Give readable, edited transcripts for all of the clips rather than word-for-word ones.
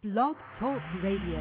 Blog Talk Radio.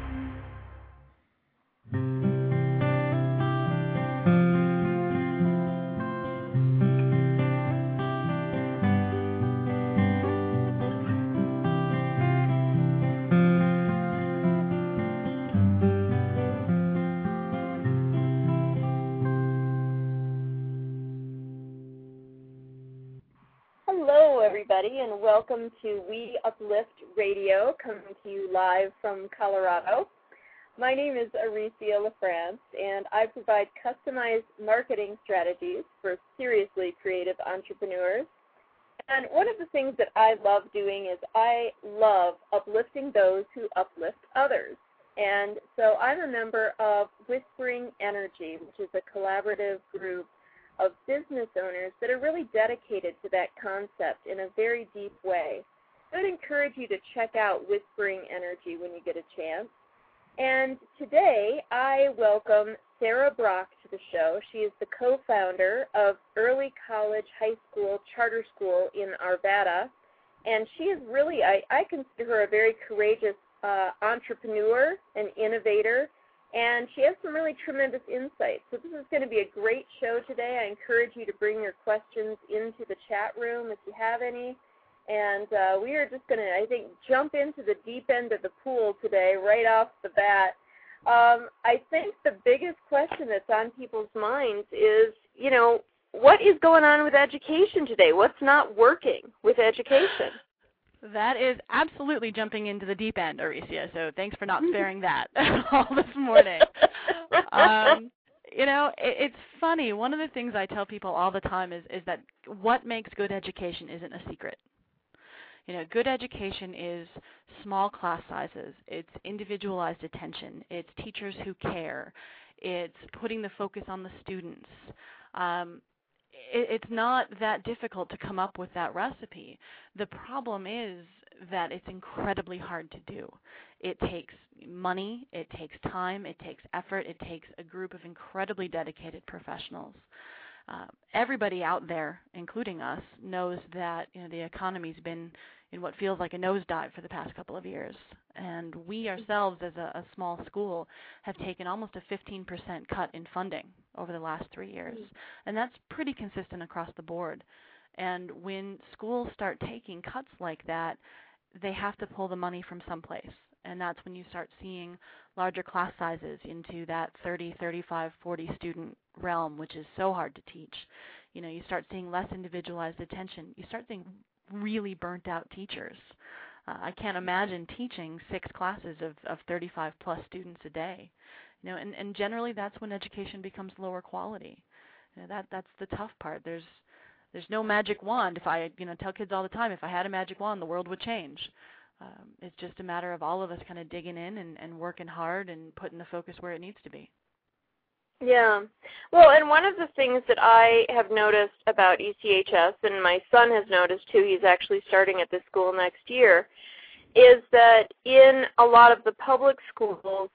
Hello, everybody, and welcome to We Uplift Radio, coming to you live from Colorado. My name is Aricia LaFrance, and I provide customized marketing strategies for seriously creative entrepreneurs. And one of the things that I love doing is I love uplifting those who uplift others. And so I'm a member of Whispering Energy, which is a collaborative group of business owners that are really dedicated to that concept in a very deep way. I would encourage you to check out Whispering Energy when you get a chance. And today I welcome Sarah Brock to the show. She is the co-founder of Early College High School Charter School in Arvada. And she is really, I consider her a very courageous entrepreneur and innovator. And she has some really tremendous insights. So this is going to be a great show today. I encourage you to bring your questions into the chat room if you have any. And we are just going to, I think, jump into the deep end of the pool today right off the bat. I think the biggest question that's on people's minds is, you know, what is going on with education today? What's not working with education? That is absolutely jumping into the deep end, Aricia, so thanks for not sparing that all this morning. You know, it's funny. One of the things I tell people all the time is that what makes good education isn't a secret. You know, good education is small class sizes. It's individualized attention. It's teachers who care. It's putting the focus on the students. It's not that difficult to come up with that recipe. The problem is that it's incredibly hard to do. It takes money, it takes time, it takes effort, it takes a group of incredibly dedicated professionals. Everybody out there, including us, knows that the economy's been in what feels like a nosedive for the past couple of years. And we ourselves, as a small school, have taken almost a 15% cut in funding over the last 3 years. And that's pretty consistent across the board. And when schools start taking cuts like that, they have to pull the money from someplace. And that's when you start seeing larger class sizes into that 30, 35, 40 student realm, which is so hard to teach. You start seeing less individualized attention. You start seeing really burnt out teachers. I can't imagine teaching 6 classes of 35 plus students a day. And generally that's when education becomes lower quality. That's the tough part. There's no magic wand. If I tell kids all the time, if I had a magic wand, the world would change. It's just a matter of all of us kind of digging in and working hard and putting the focus where it needs to be. Yeah. Well, and one of the things that I have noticed about ECHS, and my son has noticed too, he's actually starting at this school next year, is that in a lot of the public schools,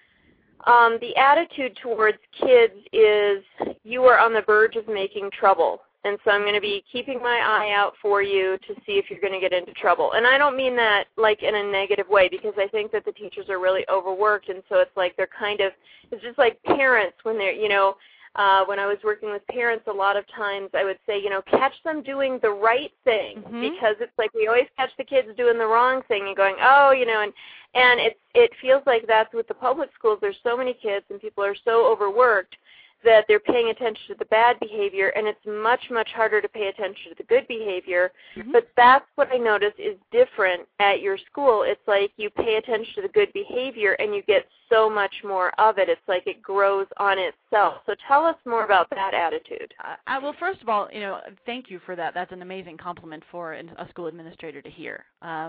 the attitude towards kids is you are on the verge of making trouble. And so I'm going to be keeping my eye out for you to see if you're going to get into trouble. And I don't mean that like in a negative way, because I think that the teachers are really overworked, and so it's like they're kind of, it's just like parents when they're, when I was working with parents, a lot of times I would say, catch them doing the right thing, because it's like we always catch the kids doing the wrong thing and going, and it feels like that's with the public schools. There's so many kids and people are so overworked that they're paying attention to the bad behavior, and it's much, much harder to pay attention to the good behavior. But that's what I notice is different at your school. It's like you pay attention to the good behavior, and you get so much more of it. It's like it grows on itself. So tell us more about that attitude. Well, first of all, thank you for that. That's an amazing compliment for a school administrator to hear.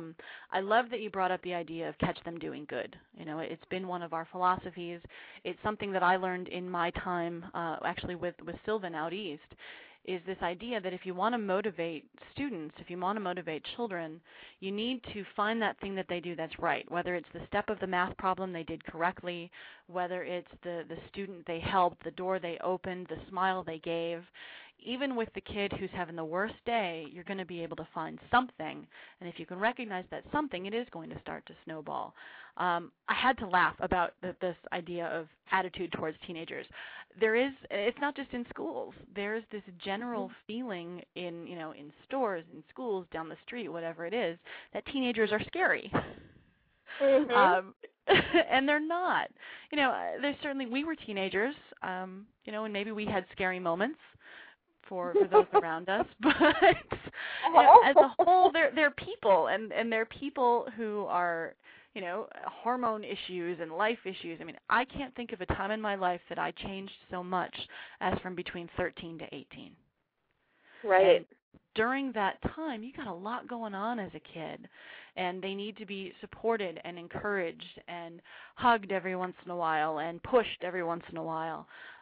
I love that you brought up the idea of catch them doing good. It's been one of our philosophies. It's something that I learned in my time actually with Sylvan out east, is this idea that if you want to motivate students, if you want to motivate children, you need to find that thing that they do that's right, whether it's the step of the math problem they did correctly, whether it's the student they helped, the door they opened, the smile they gave. even with the kid who's having the worst day, you're going to be able to find something. And if you can recognize that something, it is going to start to snowball. I had to laugh about this idea of attitude towards teenagers. It's not just in schools. There's this general feeling in stores, in schools, down the street, whatever it is, that teenagers are scary. Mm-hmm. And they're not. There's certainly, we were teenagers, and maybe we had scary moments for those around us, but as a whole, they're people, and they're people who are, hormone issues and life issues. I mean, I can't think of a time in my life that I changed so much as from between 13 to 18. Right. And during that time, you got a lot going on as a kid, and they need to be supported and encouraged and hugged every once in a while and pushed every once in a while.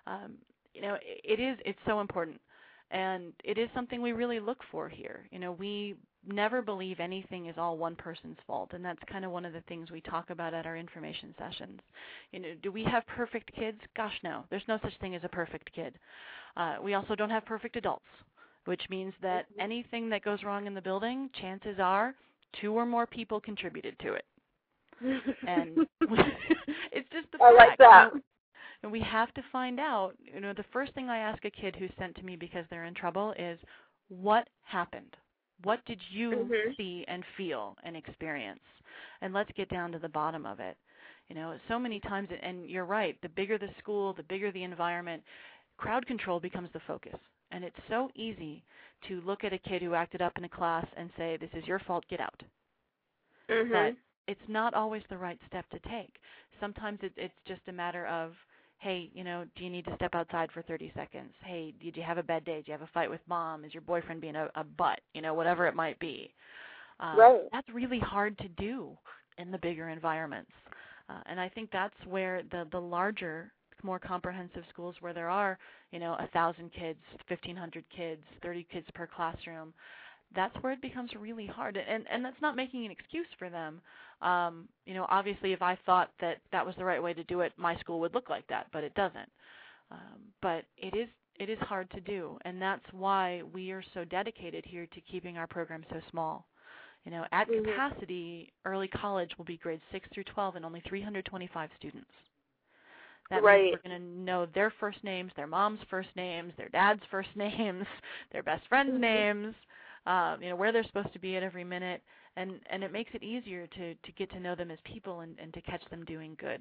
It's so important, and it is something we really look for here. We never believe anything is all one person's fault, and that's kind of one of the things we talk about at our information sessions. Do we have perfect kids? Gosh, no. There's no such thing as a perfect kid. We also don't have perfect adults, which means that anything that goes wrong in the building, chances are 2 or more people contributed to it. And it's just the fact. I like that. And we have to find out, the first thing I ask a kid who's sent to me because they're in trouble is, what happened? What did you see and feel and experience? And let's get down to the bottom of it. So many times, and you're right, the bigger the school, the bigger the environment, crowd control becomes the focus. And it's so easy to look at a kid who acted up in a class and say, this is your fault, get out. But it's not always the right step to take. Sometimes it's just a matter of, hey, do you need to step outside for 30 seconds? Hey, did you have a bad day? Did you have a fight with mom? Is your boyfriend being a butt? Whatever it might be. Right. That's really hard to do in the bigger environments. And I think that's where the larger, more comprehensive schools where there are, 1,000 kids, 1,500 kids, 30 kids per classroom, that's where it becomes really hard. And that's not making an excuse for them. Obviously, if I thought that was the right way to do it, my school would look like that, but it doesn't. But it is hard to do, and that's why we are so dedicated here to keeping our program so small. At capacity, early college will be grades 6 through 12 and only 325 students. That means we're going to know their first names, their mom's first names, their dad's first names, their best friends' names, where they're supposed to be at every minute, and it makes it easier to get to know them as people and to catch them doing good.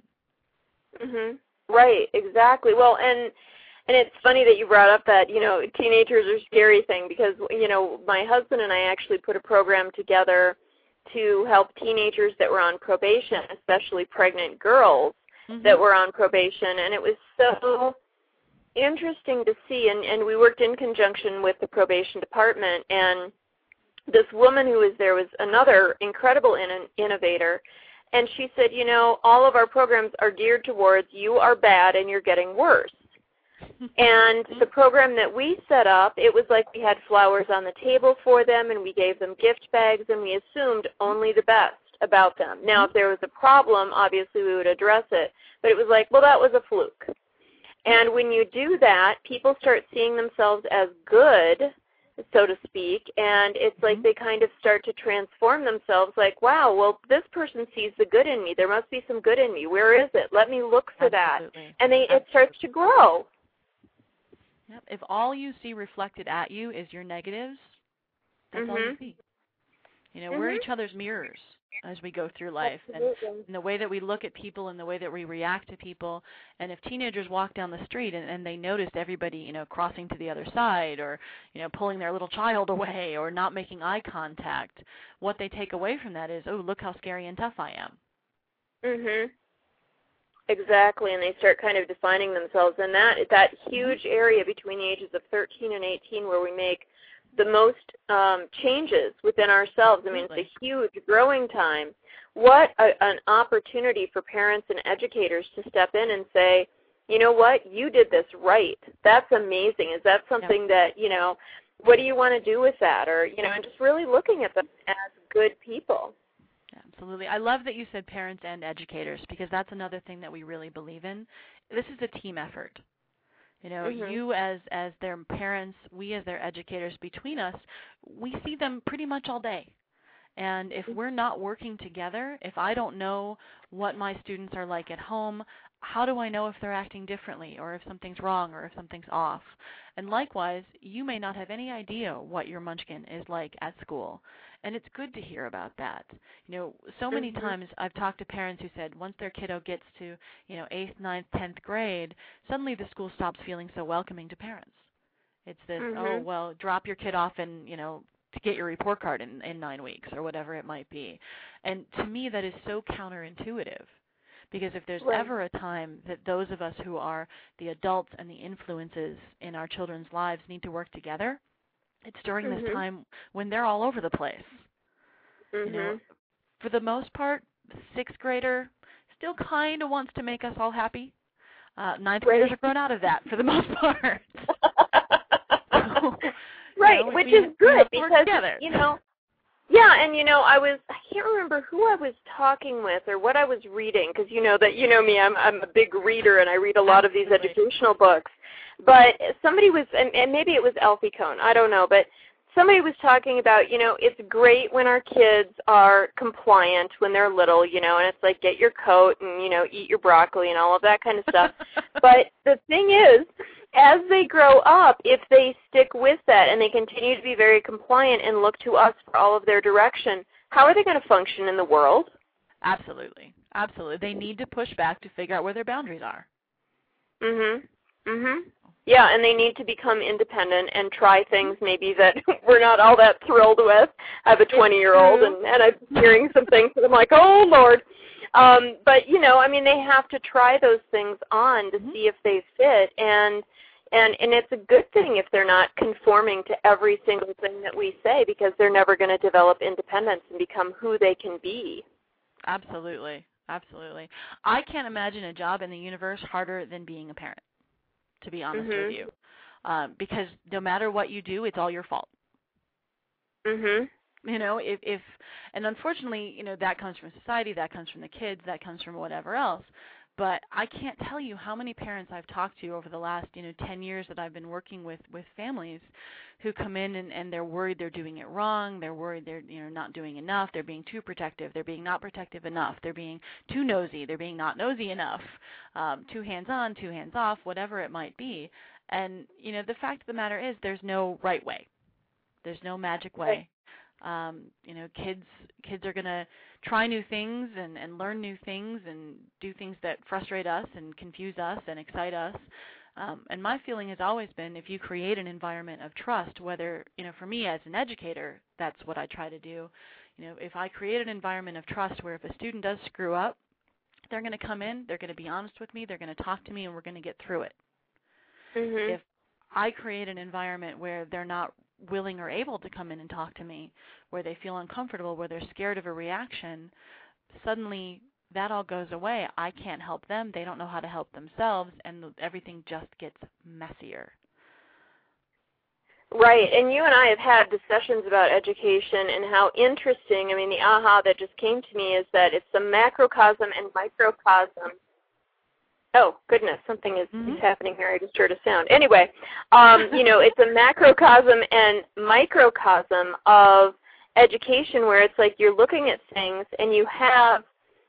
Right, exactly. Well, and it's funny that you brought up that, teenagers are a scary thing because, my husband and I actually put a program together to help teenagers that were on probation, especially pregnant girls that were on probation, and it was so interesting to see, and we worked in conjunction with the probation department, and this woman who was there was another incredible innovator, and she said, all of our programs are geared towards you are bad and you're getting worse. And the program that we set up, it was like we had flowers on the table for them, and we gave them gift bags, and we assumed only the best about them. Now, if there was a problem, obviously we would address it, but it was like, well, that was a fluke. And when you do that, people start seeing themselves as good, so to speak, and it's like they kind of start to transform themselves like, wow, well, this person sees the good in me. There must be some good in me. Where is it? Let me look for that. And it starts to grow. Yep. If all you see reflected at you is your negatives, that's all you see. We're each other's mirrors as we go through life, and the way that we look at people and the way that we react to people. And if teenagers walk down the street and they notice everybody, crossing to the other side or, pulling their little child away or not making eye contact, what they take away from that is, oh, look how scary and tough I am. Exactly, and they start kind of defining themselves in that huge area between the ages of 13 and 18 where we make the most changes within ourselves. I mean, it's a huge growing time. What an opportunity for parents and educators to step in and say, you know what, you did this right. That's amazing. Is that something that, what do you want to do with that? Or, and just really looking at them as good people. Absolutely. I love that you said parents and educators because that's another thing that we really believe in. This is a team effort. You know, you as their parents, we as their educators, between us, we see them pretty much all day. And if we're not working together, if I don't know what my students are like at home, how do I know if they're acting differently or if something's wrong or if something's off? And likewise, you may not have any idea what your munchkin is like at school. And it's good to hear about that. You know, so many times I've talked to parents who said once their kiddo gets to, 8th, 9th, 10th grade, suddenly the school stops feeling so welcoming to parents. It's this, oh, well, drop your kid off and, to get your report card in 9 weeks or whatever it might be. And to me, that is so counterintuitive. Because if there's ever a time that those of us who are the adults and the influences in our children's lives need to work together, it's during this time when they're all over the place. You know, for the most part, the 6th grader still kind of wants to make us all happy. 9th graders are grown out of that for the most part. Which is good because, yeah, and I can't remember who I was talking with or what I was reading because that me, I'm a big reader and I read a lot of these educational books. But somebody was, and maybe it was Alfie Kohn, I don't know, but somebody was talking about, it's great when our kids are compliant when they're little, and it's like get your coat and, eat your broccoli and all of that kind of stuff. But the thing is, as they grow up, if they stick with that and they continue to be very compliant and look to us for all of their direction, how are they going to function in the world? Absolutely. Absolutely. They need to push back to figure out where their boundaries are. Yeah, and they need to become independent and try things maybe that we're not all that thrilled with. I have a 20-year-old, and I'm hearing some things that I'm like, oh, Lord. But, they have to try those things on to see if they fit. And it's a good thing if they're not conforming to every single thing that we say because they're never going to develop independence and become who they can be. Absolutely. Absolutely. I can't imagine a job in the universe harder than being a parent, to be honest with you, because no matter what you do, it's all your fault. If and unfortunately, that comes from society, that comes from the kids, that comes from whatever else. But I can't tell you how many parents I've talked to over the last, 10 years that I've been working with families who come in and they're worried they're doing it wrong. They're worried they're, not doing enough. They're being too protective. They're being not protective enough. They're being too nosy. They're being not nosy enough. Too hands-on, too hands-off, whatever it might be. And, the fact of the matter is there's no right way. There's no magic way. Kids are going to try new things and learn new things and do things that frustrate us and confuse us and excite us. And my feeling has always been if you create an environment of trust, whether, for me as an educator, that's what I try to do. If I create an environment of trust where if a student does screw up, they're going to come in, they're going to be honest with me, they're going to talk to me, and we're going to get through it. If I create an environment where they're not willing or able to come in and talk to me, where they feel uncomfortable, where they're scared of a reaction, suddenly that all goes away. I can't help them. They don't know how to help themselves, and everything just gets messier. Right, and you and I have had discussions about education and how interesting, the aha that just came to me is that it's a macrocosm and microcosm. Oh, goodness, something is happening here. I just heard a sound. Anyway, it's a macrocosm and microcosm of education where it's like you're looking at things and you have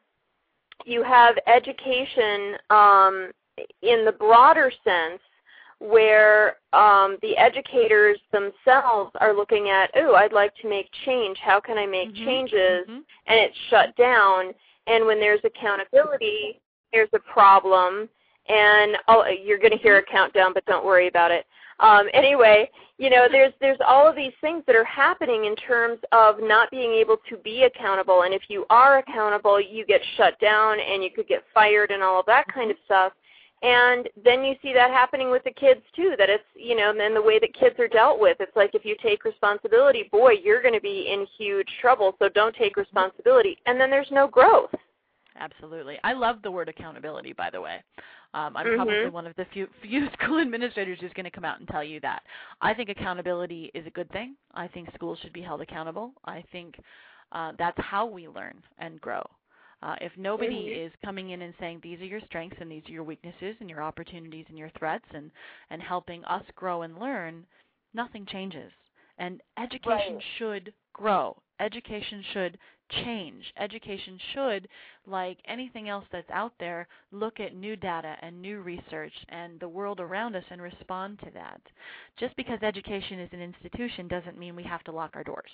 education in the broader sense where the educators themselves are looking at, oh, I'd like to make change. How can I make changes? And it's shut down. And when there's accountability, there's a problem, and you're going to hear a countdown, but don't worry about it. Anyway, there's all of these things that are happening in terms of not being able to be accountable, and if you are accountable, you get shut down, and you could get fired and all of that kind of stuff. And then you see that happening with the kids, too, that it's, and then the way that kids are dealt with. It's like if you take responsibility, boy, you're going to be in huge trouble, so don't take responsibility. And then there's no growth. Absolutely. I love the word accountability, by the way. I'm probably one of the few school administrators who's going to come out and tell you that. I think accountability is a good thing. I think schools should be held accountable. I think that's how we learn and grow. If nobody is coming in and saying these are your strengths and these are your weaknesses and your opportunities and your threats and helping us grow and learn, nothing changes. And education should grow. Education should change. Education should, like anything else that's out there, look at new data and new research and the world around us and respond to that. Just because education is an institution doesn't mean we have to lock our doors.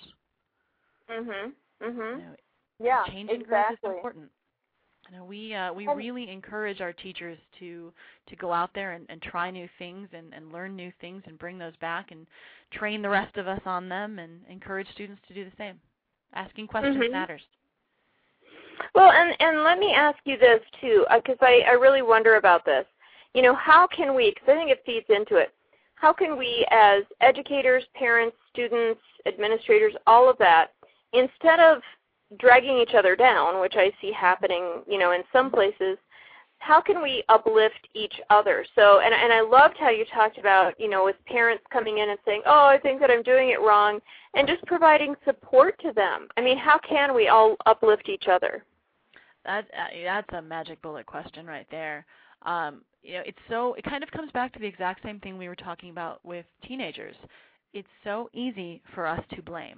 Yeah, change and growth is important. We really encourage our teachers to go out there and try new things and learn new things and bring those back and train the rest of us on them and encourage students to do the same. Asking questions matters. Well, and let me ask you this too, because I really wonder about this. How can we, because I think it feeds into it, how can we as educators, parents, students, administrators, all of that, instead of dragging each other down, which I see happening, in some places, how can we uplift each other? So, and I loved how you talked about, with parents coming in and saying, oh, I think that I'm doing it wrong, and just providing support to them. I mean, how can we all uplift each other? That's a magic bullet question right there. It kind of comes back to the exact same thing we were talking about with teenagers. It's so easy for us to blame.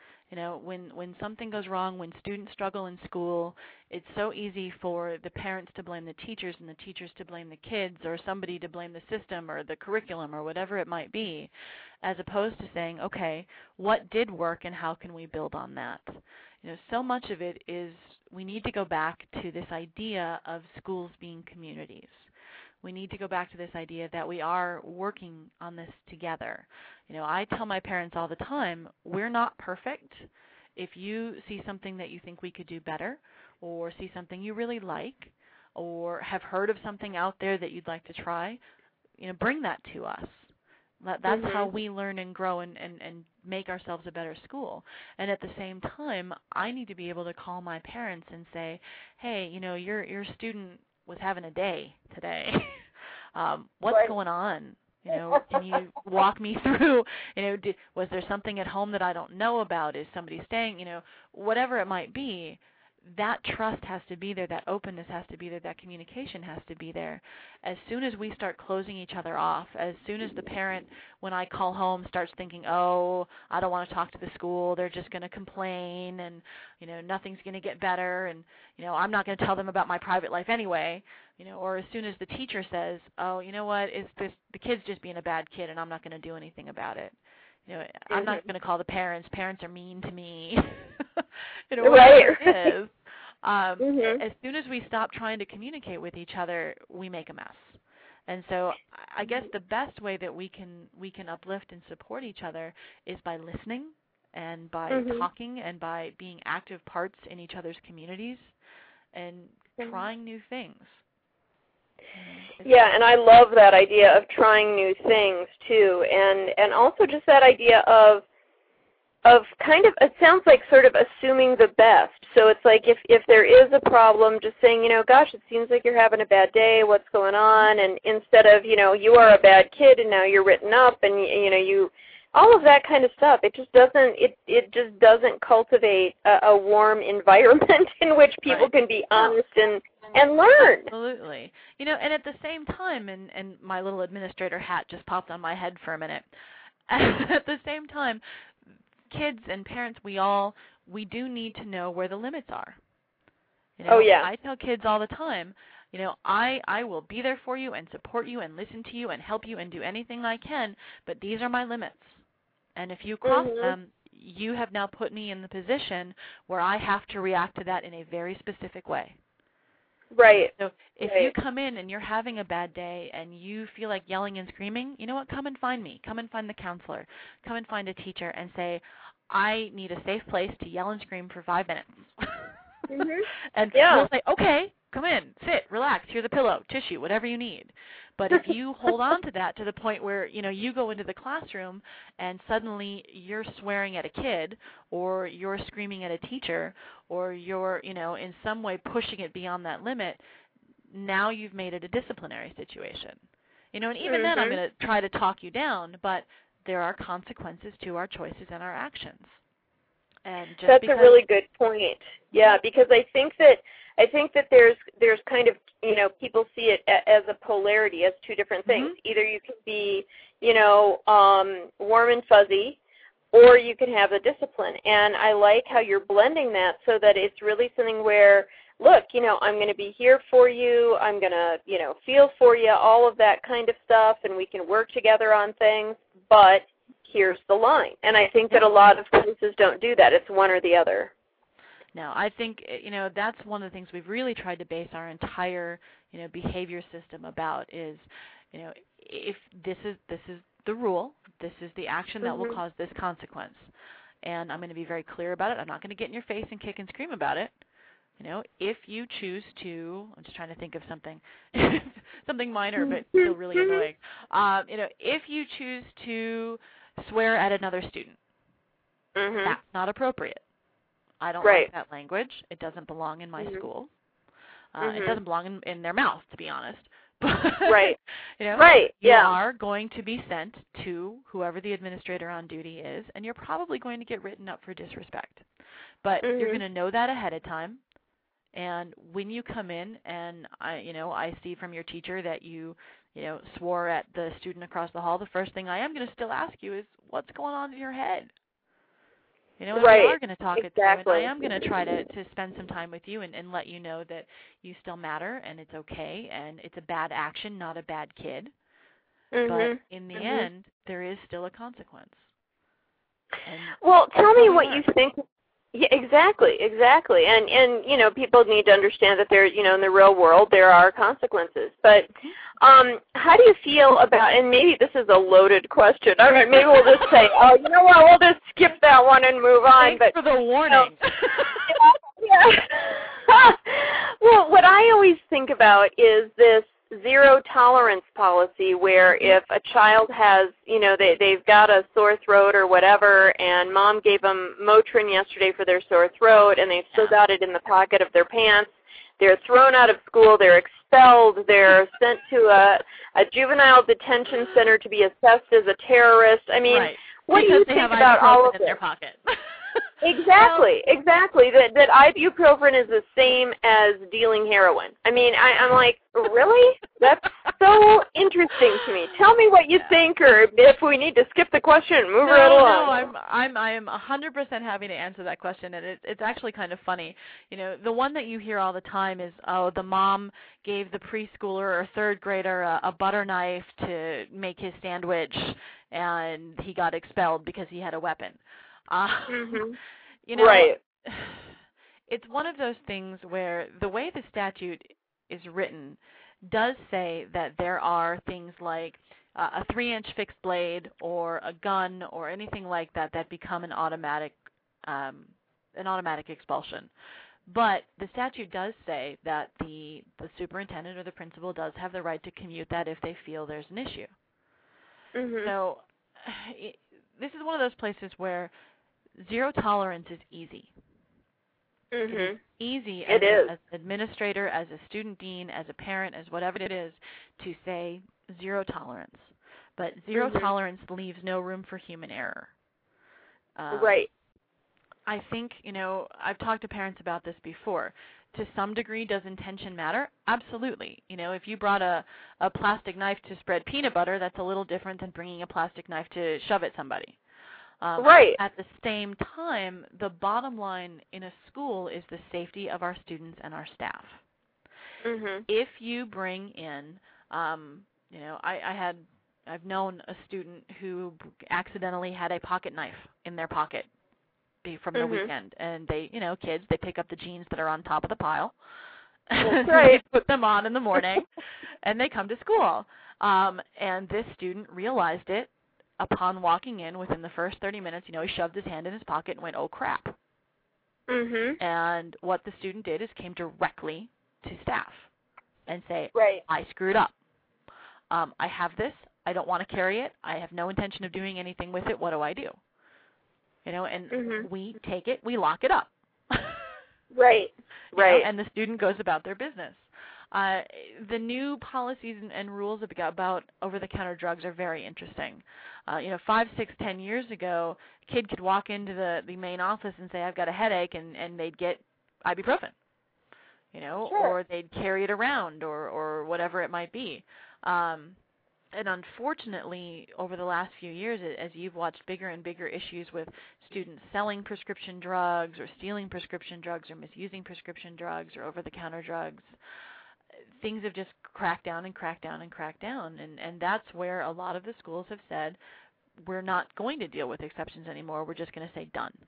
When something goes wrong, when students struggle in school, it's so easy for the parents to blame the teachers and the teachers to blame the kids or somebody to blame the system or the curriculum or whatever it might be, as opposed to saying, okay, what did work and how can we build on that? So much of it is we need to go back to this idea of schools being communities. We need to go back to this idea that we are working on this together. I tell my parents all the time, we're not perfect. If you see something that you think we could do better or see something you really like or have heard of something out there that you'd like to try, bring that to us. That's how we learn and grow and make ourselves a better school. And at the same time, I need to be able to call my parents and say, hey, your student was having a day today. What's going on? Can you walk me through, was there something at home that I don't know about? Is somebody staying, whatever it might be, that trust has to be there, that openness has to be there, that communication has to be there. As soon as we start closing each other off, as soon as the parent, when I call home, starts thinking, oh, I don't want to talk to the school, they're just going to complain and, nothing's going to get better and, I'm not going to tell them about my private life anyway, or as soon as the teacher says, oh, you know what, the kid's just being a bad kid and I'm not going to do anything about it. I'm not going to call the parents. Parents are mean to me. Whatever it is. As soon as we stop trying to communicate with each other, we make a mess. And so I guess the best way that we can uplift and support each other is by listening and by talking and by being active parts in each other's communities and trying new things. Yeah, and I love that idea of trying new things too, and also just that idea of kind of, it sounds like sort of assuming the best. So it's like if there is a problem, just saying, gosh, it seems like you're having a bad day, what's going on? And instead of, you are a bad kid and now you're written up and you all of that kind of stuff, it just doesn't cultivate a warm environment in which people can be honest and learn. Absolutely. And at the same time, and my little administrator hat just popped on my head for a minute. At the same time, kids and parents, we do need to know where the limits are. Oh, yeah. I tell kids all the time, I will be there for you and support you and listen to you and help you and do anything I can, but these are my limits. And if you cross them, you have now put me in the position where I have to react to that in a very specific way. Right. So if you come in and you're having a bad day and you feel like yelling and screaming, you know what? Come and find me. Come and find the counselor. Come and find a teacher and say, I need a safe place to yell and scream for 5 minutes. And we'll say, okay, come in, sit, relax, here's a pillow, tissue, whatever you need. But if you hold on to that to the point where, you go into the classroom and suddenly you're swearing at a kid or you're screaming at a teacher or you're, in some way pushing it beyond that limit, now you've made it a disciplinary situation. And even then I'm going to try to talk you down, but there are consequences to our choices and our actions. And just That's a really good point. Yeah, because I think that I think that there's kind of, people see it as a polarity, as two different things. Mm-hmm. Either you can be, warm and fuzzy, or you can have the discipline. And I like how you're blending that so that it's really something where, look, I'm going to be here for you. I'm going to, feel for you, all of that kind of stuff, and we can work together on things, but here's the line. And I think that a lot of places don't do that. It's one or the other. No, I think, that's one of the things we've really tried to base our entire, behavior system about is, if this is the rule, this is the action that will cause this consequence. And I'm going to be very clear about it. I'm not going to get in your face and kick and scream about it. If you choose to, I'm just trying to think of something, something minor but still really annoying. If you choose to swear at another student, that's not appropriate. I don't like that language. It doesn't belong in my school. It doesn't belong in their mouth, to be honest. You are going to be sent to whoever the administrator on duty is, and you're probably going to get written up for disrespect. But you're going to know that ahead of time. And when you come in and I see from your teacher that you swore at the student across the hall, the first thing I am going to still ask you is, what's going on in your head? And we are going to talk it through, and I am going to try to spend some time with you and let you know that you still matter and it's okay and it's a bad action, not a bad kid. But in the end, there is still a consequence. Well, tell me what you think. Yeah, exactly. And people need to understand that there, in the real world, there are consequences. But how do you feel about, and maybe this is a loaded question. All right, maybe we'll just say, oh, you know what, we'll just skip that one and move on. Thanks for the warning. Well, what I always think about is this zero tolerance policy where if a child has, they've got a sore throat or whatever, and mom gave them Motrin yesterday for their sore throat, and they've still got it in the pocket of their pants, they're thrown out of school, they're expelled, they're sent to a juvenile detention center to be assessed as a terrorist. I mean, what do you think about all of this? In their pocket. Exactly. That ibuprofen is the same as dealing heroin. I mean, I'm like, really? That's so interesting to me. Tell me what you think, or if we need to skip the question and move right along. No, I am 100% happy to answer that question, and it's actually kind of funny. The one that you hear all the time is, oh, the mom gave the preschooler or third grader a butter knife to make his sandwich, and he got expelled because he had a weapon. It's one of those things where the way the statute is written does say that there are things like a 3-inch fixed blade or a gun or anything like that that become an automatic expulsion. But the statute does say that the superintendent or the principal does have the right to commute that if they feel there's an issue. So this is one of those places where zero tolerance is easy. It is easy as an administrator, as a student dean, as a parent, as whatever it is, to say zero tolerance. But zero tolerance leaves no room for human error. I think, I've talked to parents about this before. To some degree, does intention matter? Absolutely. If you brought a plastic knife to spread peanut butter, that's a little different than bringing a plastic knife to shove at somebody. At the same time, the bottom line in a school is the safety of our students and our staff. If you bring in, I've known a student who accidentally had a pocket knife in their pocket from the weekend, and they, kids, they pick up the jeans that are on top of the pile, they put them on in the morning, and they come to school. And this student realized it upon walking in. Within the first 30 minutes, he shoved his hand in his pocket and went, oh, crap. And what the student did is came directly to staff and say, I screwed up. I have this. I don't want to carry it. I have no intention of doing anything with it. What do I do? And we take it, we lock it up. And the student goes about their business. The new policies and rules about over-the-counter drugs are very interesting. 5, 6, 10 years ago, a kid could walk into the main office and say, I've got a headache, and they'd get ibuprofen. or they'd carry it around or whatever it might be. And unfortunately, over the last few years, as you've watched bigger and bigger issues with students selling prescription drugs or stealing prescription drugs or misusing prescription drugs or over-the-counter drugs, things have just cracked down and cracked down and cracked down. And that's where a lot of the schools have said, we're not going to deal with exceptions anymore. We're just going to say done.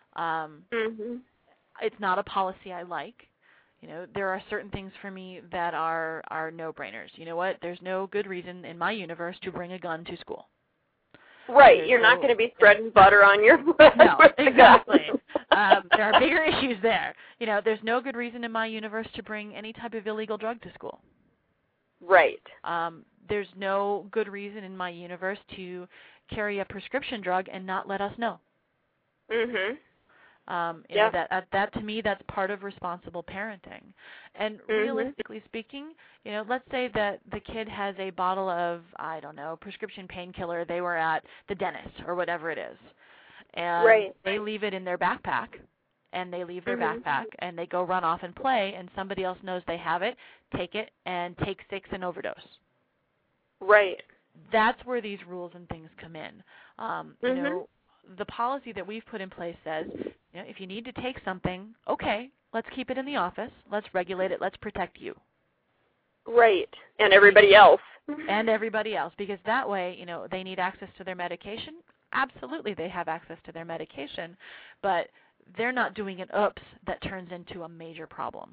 It's not a policy I like. There are certain things for me that are no-brainers. You know what? There's no good reason in my universe to bring a gun to school. Right. You're not going to be spreading butter on your bread. No, exactly. There are bigger issues there. There's no good reason in my universe to bring any type of illegal drug to school. Right. There's no good reason in my universe to carry a prescription drug and not let us know. That to me, that's part of responsible parenting. And realistically speaking, let's say that the kid has a bottle of, I don't know, prescription painkiller. They were at the dentist or whatever it is, and they leave it in their backpack, and they leave their backpack, and they go run off and play, and somebody else knows they have it, take it, and take 6 and overdose. Right. That's where these rules and things come in. The policy that we've put in place says, if you need to take something, okay, let's keep it in the office. Let's regulate it. Let's protect you. Right. And everybody else. And everybody else. Because that way, they need access to their medication. Absolutely, they have access to their medication. But they're not doing an oops that turns into a major problem.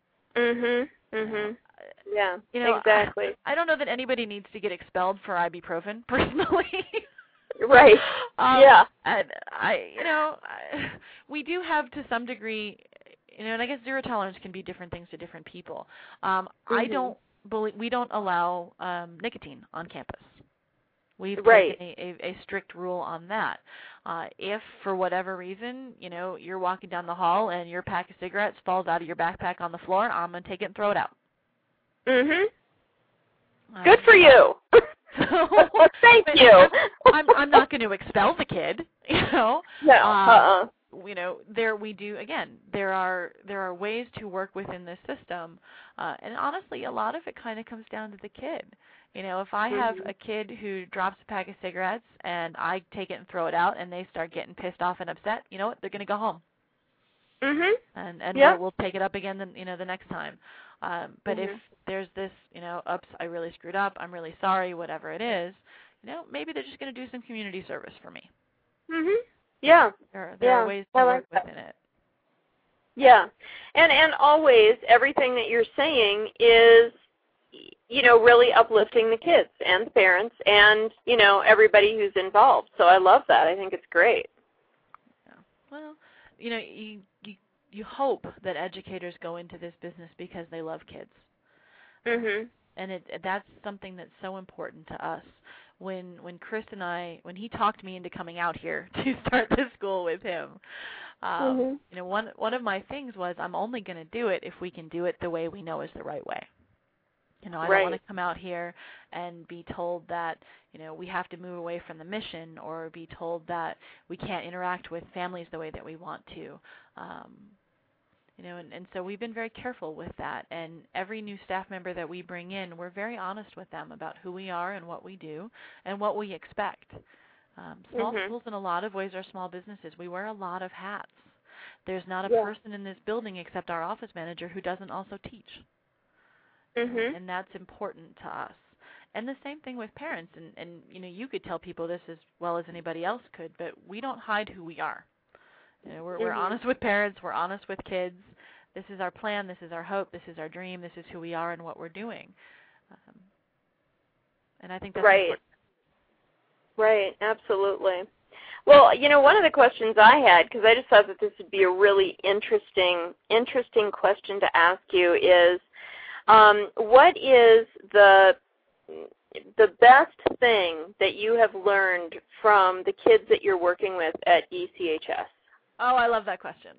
Yeah, exactly. I don't know that anybody needs to get expelled for ibuprofen, personally. Right. Yeah. And we do have to some degree, and I guess zero tolerance can be different things to different people. I don't believe we don't allow nicotine on campus. We've taken a strict rule on that. If for whatever reason, you're walking down the hall and your pack of cigarettes falls out of your backpack on the floor, I'm going to take it and throw it out. Good for you. Thank you. I'm not going to expel the kid, No. There we do again. There are ways to work within this system, and honestly, a lot of it kind of comes down to the kid. If I have a kid who drops a pack of cigarettes and I take it and throw it out, and they start getting pissed off and upset, you know what? They're going to go home. And we'll take it up again, the next time. But if there's this, oops, I really screwed up, I'm really sorry, whatever it is, maybe they're just going to do some community service for me. Yeah. There are ways to work within it. Yeah. And always everything that you're saying is, really uplifting the kids and the parents and, everybody who's involved. So I love that. I think it's great. Yeah. Well, you hope that educators go into this business because they love kids. And that's something that's so important to us. When Chris and when he talked me into coming out here to start the school with him, one of my things was I'm only going to do it if we can do it the way we know is the right way. I don't want to come out here and be told that, we have to move away from the mission or be told that we can't interact with families the way that we want to. And so we've been very careful with that. And every new staff member that we bring in, we're very honest with them about who we are and what we do and what we expect. Small schools in a lot of ways are small businesses. We wear a lot of hats. There's not a person in this building except our office manager who doesn't also teach. And that's important to us. And the same thing with parents. And you could tell people this as well as anybody else could, but we don't hide who we are. We're honest with parents. We're honest with kids. This is our plan. This is our hope. This is our dream. This is who we are and what we're doing. And I think that's important. Right. Absolutely. Well, one of the questions I had, because I just thought that this would be a really interesting question to ask you is, what is the best thing that you have learned from the kids that you're working with at ECHS? Oh, I love that question.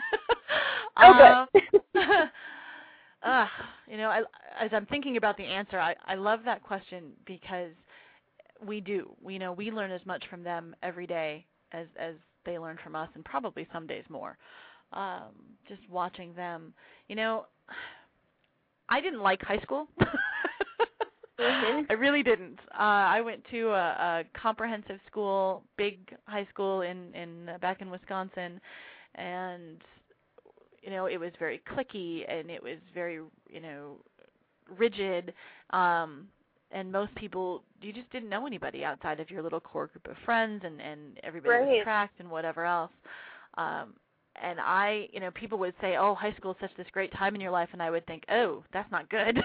As I'm thinking about the answer, I love that question because we do. We learn as much from them every day as they learn from us, and probably some days more. Just watching them. I didn't like high school. Mm-hmm. I really didn't. I went to a comprehensive school, big high school in back in Wisconsin, and it was very cliquey and it was very rigid. And most people, you just didn't know anybody outside of your little core group of friends, and everybody was tracked and whatever else. And people would say, "Oh, high school is such this great time in your life," and I would think, "Oh, that's not good."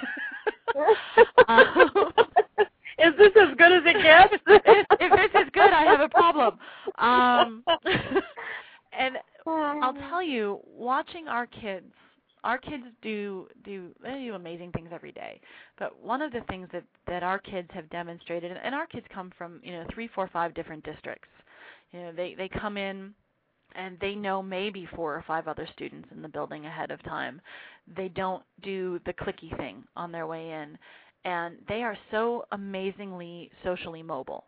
Is this as good as it gets? if this is good, I have a problem. And I'll tell you, watching our kids do amazing things every day. But one of the things that our kids have demonstrated, and our kids come from 3, 4, 5 different districts. They come in and they know maybe 4 or 5 other students in the building ahead of time. They don't do the cliquey thing on their way in, and they are so amazingly socially mobile.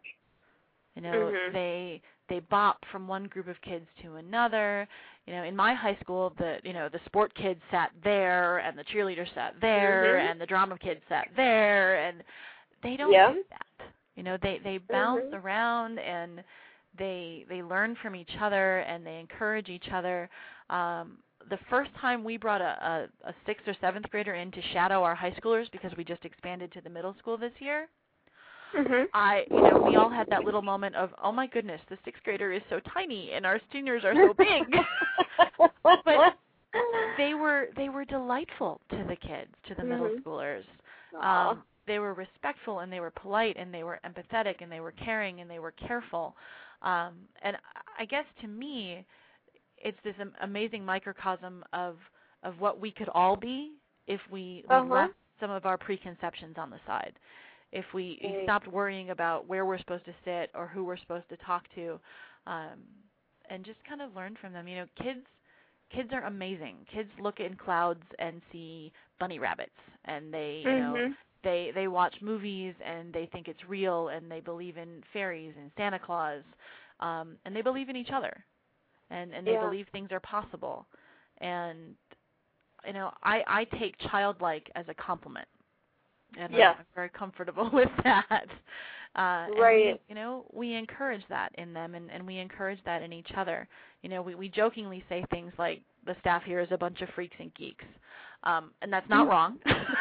They bop from one group of kids to another. In my high school, the sport kids sat there, and the cheerleaders sat there, and the drama kids sat there, and they don't do that. They bounce around, and they learn from each other, and they encourage each other. The first time we brought a 6th or 7th grader in to shadow our high schoolers, because we just expanded to the middle school this year, we all had that little moment of, oh my goodness, the 6th grader is so tiny and our seniors are so big. But they were delightful to the kids, to the middle schoolers. They were respectful, and they were polite, and they were empathetic, and they were caring, and they were careful. And I guess to me, it's this amazing microcosm of what we could all be if we left some of our preconceptions on the side. If we stopped worrying about where we're supposed to sit or who we're supposed to talk to, and just kind of learn from them. Kids are amazing. Kids look in clouds and see bunny rabbits, and they they watch movies and they think it's real, and they believe in fairies and Santa Claus, and they believe in each other, and they believe things are possible. And I take childlike as a compliment. And I'm very comfortable with that. And we encourage that in them, and we encourage that in each other. We jokingly say things like, the staff here is a bunch of freaks and geeks. And that's not wrong.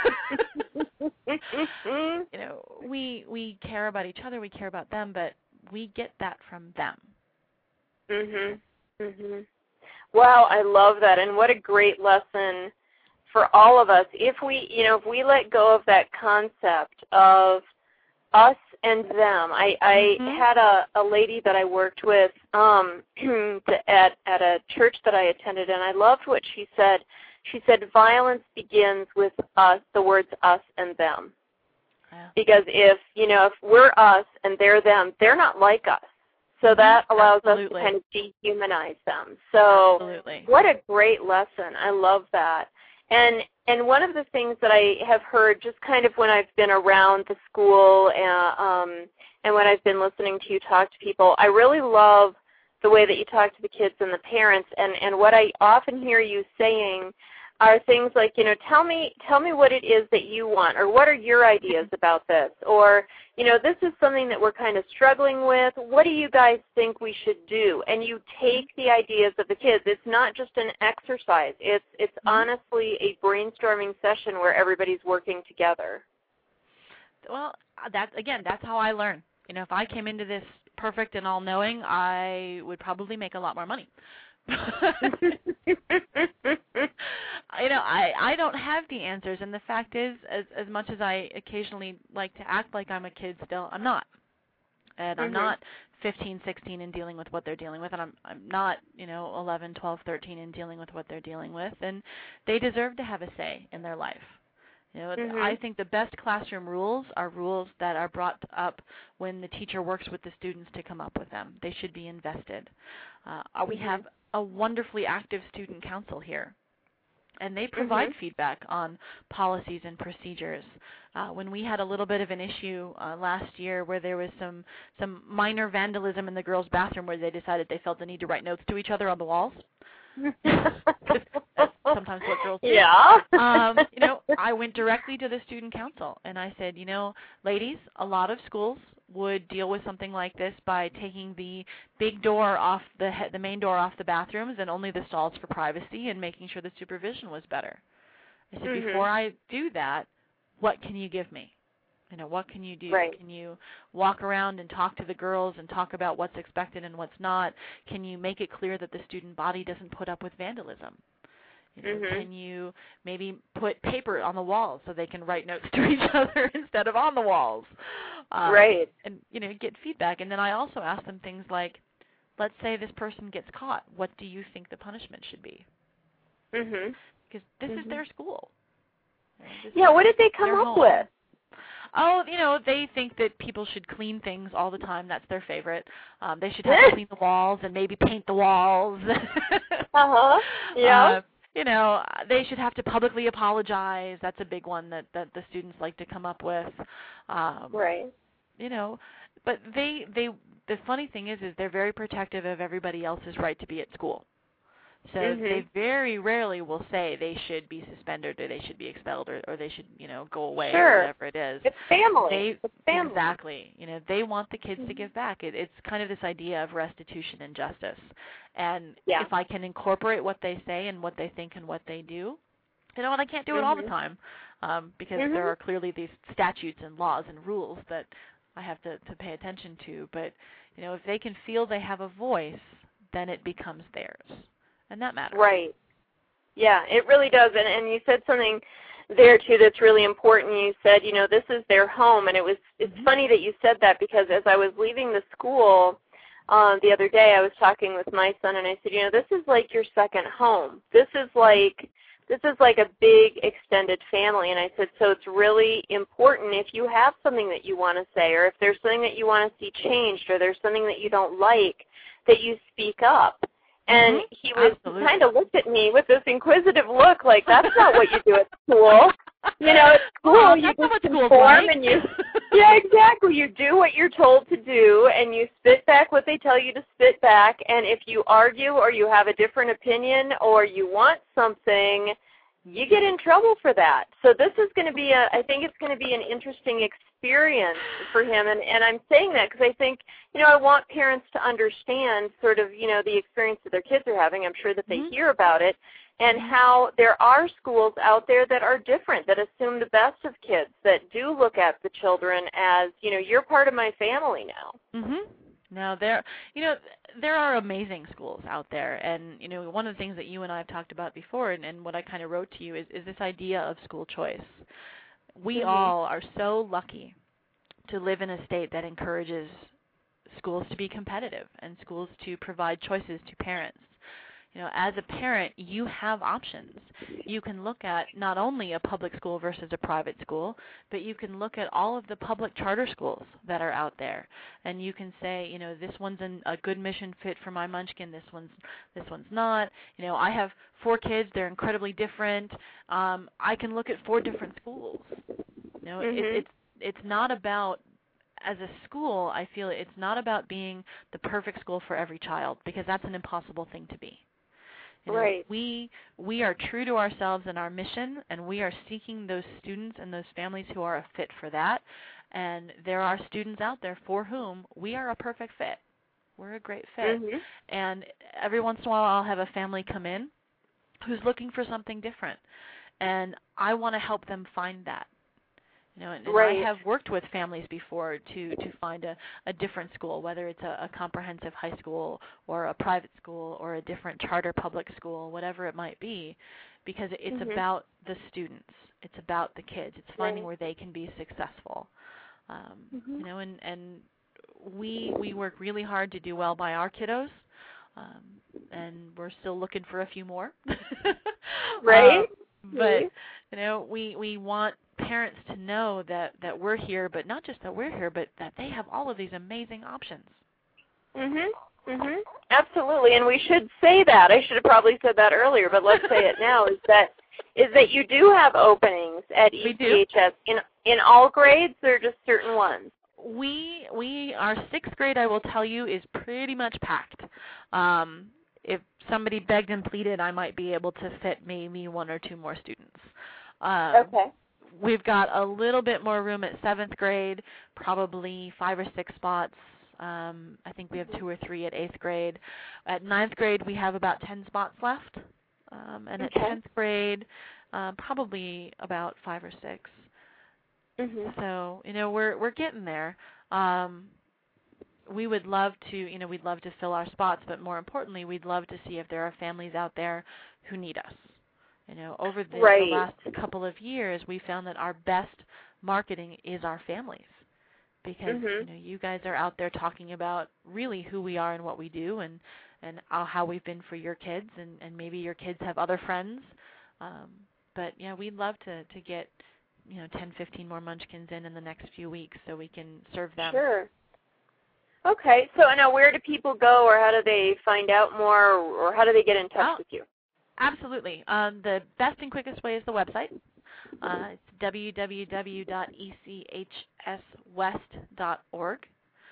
We care about each other, we care about them, but we get that from them. Wow, I love that. And what a great lesson for all of us. If we let go of that concept of us and them. I had a lady that I worked with at a church that I attended, and I loved what she said. She said, violence begins with us, the words us and them. Yeah. Because if we're us and they're them, they're not like us. So that allows us to kind of dehumanize them. So what a great lesson. I love that. And one of the things that I have heard just kind of when I've been around the school and when I've been listening to you talk to people, I really love the way that you talk to the kids and the parents. And what I often hear you saying are things like, tell me what it is that you want, or what are your ideas about this, or, this is something that we're kind of struggling with. What do you guys think we should do? And you take the ideas of the kids. It's not just an exercise. It's honestly a brainstorming session where everybody's working together. Well, that's how I learn. If I came into this perfect and all-knowing, I would probably make a lot more money. I don't have the answers, and the fact is, as much as I occasionally like to act like I'm a kid still, I'm not. And I'm not 15, 16 and dealing with what they're dealing with, and I'm not, 11, 12, 13 and dealing with what they're dealing with, and they deserve to have a say in their life. I think the best classroom rules are rules that are brought up when the teacher works with the students to come up with them. They should be invested. We have a wonderfully active student council here, and they provide feedback on policies and procedures. When we had a little bit of an issue last year where there was some minor vandalism in the girls' bathroom where they decided they felt the need to write notes to each other on the walls, That's sometimes what girls do. Yeah. I went directly to the student council, and I said, ladies, a lot of schools would deal with something like this by taking the big door off the main door off the bathrooms and only the stalls for privacy and making sure the supervision was better. I said, before I do that, what can you give me? What can you do? Right. Can you walk around and talk to the girls and talk about what's expected and what's not? Can you make it clear that the student body doesn't put up with vandalism? Can you maybe put paper on the walls so they can write notes to each other instead of on the walls? Right. And, get feedback. And then I also ask them things like, let's say this person gets caught. What do you think the punishment should be? Because this is their school. What did they come up with? Oh, they think that people should clean things all the time. That's their favorite. They should have to clean the walls and maybe paint the walls. Yeah. They should have to publicly apologize. That's a big one that the students like to come up with. Right. But the funny thing is they're very protective of everybody else's right to be at school. So they very rarely will say they should be suspended or they should be expelled or they should, go away or whatever it is. It's family. It's family. Exactly. They want the kids to give back. It's kind of this idea of restitution and justice. And if I can incorporate what they say and what they think and what they do, and I can't do it all the time because there are clearly these statutes and laws and rules that I have to pay attention to. But, if they can feel they have a voice, then it becomes theirs. And that matters. Right. Yeah, it really does. And you said something there, too, that's really important. You said, this is their home. And it's funny that you said that because as I was leaving the school the other day, I was talking with my son, and I said, this is like your second home. This is like a big extended family. And I said, so it's really important if you have something that you want to say or if there's something that you want to see changed or there's something that you don't like, that you speak up. And he kind of looked at me with this inquisitive look, like that's not what you do at school. At school you just conform and you, exactly. You do what you're told to do, and you spit back what they tell you to spit back. And if you argue or you have a different opinion or you want something, you get in trouble for that. So this is going to be I think it's going to be an interesting experience for him. And I'm saying that because I think, I want parents to understand sort of, the experience that their kids are having. I'm sure that they hear about it and how there are schools out there that are different, that assume the best of kids, that do look at the children as, you're part of my family now. Now, there are amazing schools out there, and, one of the things that you and I have talked about before and what I kind of wrote to you is this idea of school choice. We all are so lucky to live in a state that encourages schools to be competitive and schools to provide choices to parents. As a parent, you have options. You can look at not only a public school versus a private school, but you can look at all of the public charter schools that are out there, and you can say, this one's a good mission fit for my munchkin. This one's not. I have 4 kids. They're incredibly different. I can look at 4 different schools. It's not about. As a school, I feel it's not about being the perfect school for every child because that's an impossible thing to be. Right. We are true to ourselves and our mission, and we are seeking those students and those families who are a fit for that. And there are students out there for whom we are a perfect fit. We're a great fit. And every once in a while I'll have a family come in who's looking for something different. And I want to help them find that. And I have worked with families before to find a different school, whether it's a comprehensive high school or a private school or a different charter public school, whatever it might be, because it's about the students. It's about the kids. It's finding where they can be successful. And we work really hard to do well by our kiddos, and we're still looking for a few more. Right. But we want parents to know that we're here, but not just that we're here, but that they have all of these amazing options. Absolutely, and we should say that. I should have probably said that earlier, but let's say it now. Is that you do have openings at ECHS in all grades, or just certain ones? Our 6th grade, I will tell you, is pretty much packed. if somebody begged and pleaded, I might be able to fit maybe 1 or 2 more students. Okay. We've got a little bit more room at 7th grade, probably 5 or 6 spots. I think we have 2 or 3 at 8th grade. At 9th grade, we have about 10 spots left. And at 10th grade, probably about 5 or 6. So, we're getting there. We would love to, we'd love to fill our spots, but more importantly, we'd love to see if there are families out there who need us. Over the last couple of years, we found that our best marketing is our families, because you guys are out there talking about really who we are and what we do, and how we've been for your kids, and maybe your kids have other friends. But yeah, we'd love to get 10, 15 more Munchkins in the next few weeks so we can serve them. Sure. Okay. So now, where do people go, or how do they find out more, or how do they get in touch with you? Absolutely. The best and quickest way is the website. It's www.echswest.org.